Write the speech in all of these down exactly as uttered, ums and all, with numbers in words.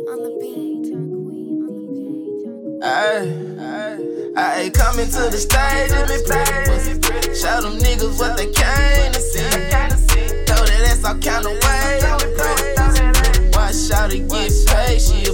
on the beat. Ayy, ayy, coming to the stage and be pretty. Show them niggas what they came to see. Throw that ass all kind of ways and be pretty. Watch shawty get paid, she a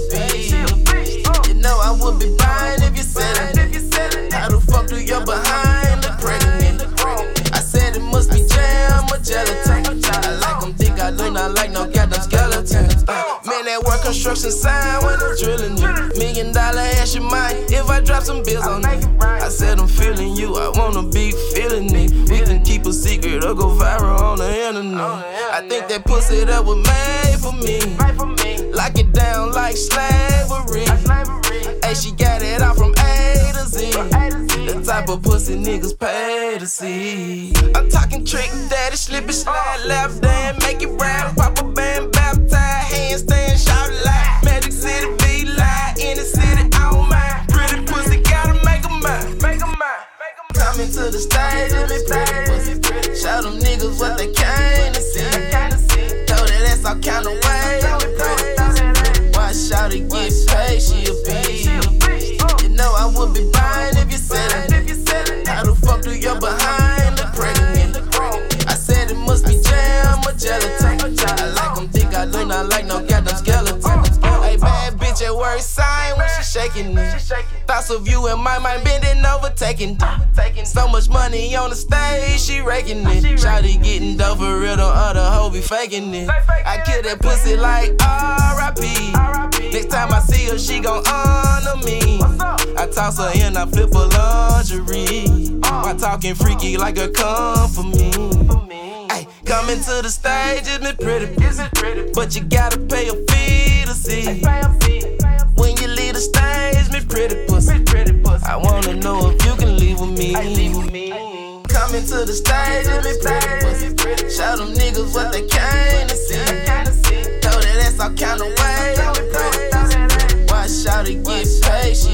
beat. You know I would be buying if you said it. How the fuck do your behind look pregnant? I said it must be jam or gelatin. I like them thick, I do not like no goddamn skeletons. Uh, man, that work construction sign when I'm drilling you. Million dollar ass you might if I drop some bills on you. I said I'm feeling you, I wanna be feeling it. We can keep a secret or go viral on the internet. I think that pussy that was made for me. Lock it down like slavery. Hey, she got it all from A to Z. The type of pussy niggas pay to see. I'm talking trick daddy, slip it, slide, left hand, make it rap, pop a band, baptize, handstand, shout it loud. Magic City, be live, in the city, I don't mind. Pretty pussy, gotta make a mind, make a mind. Coming to the stage and be pretty. Show them niggas what they came to see. Throw that ass all kind of ways and be pretty. Watch shawty get paid, she a beat. You know I would be buying if you said it. How the fuck do your behind look pregnant? I said it must be jam or gelatin. I like them thick, I do not like no goddamn skeletons. Hey, bad bitch at work sign when she shaking it. Thoughts of you and my mind bending over, taking it. So much money on the stage, she raking it. Shawty getting dope for real, don't other hoe be faking it. I kill that pussy like R I P. Next time I see her, she gon' honor me. I toss her in, I flip her lingerie. Why talking freaky like a come for me? Ay, coming to the stage, isn't it pretty? But you gotta pay a fee to see. When you leave the stage, me pretty pussy. I wanna know if you can leave with me. Coming to the stage, isn't it pretty? Show them niggas what they came to see. Throw that ass all kind of ways and be pretty. Watch shawty get paid, she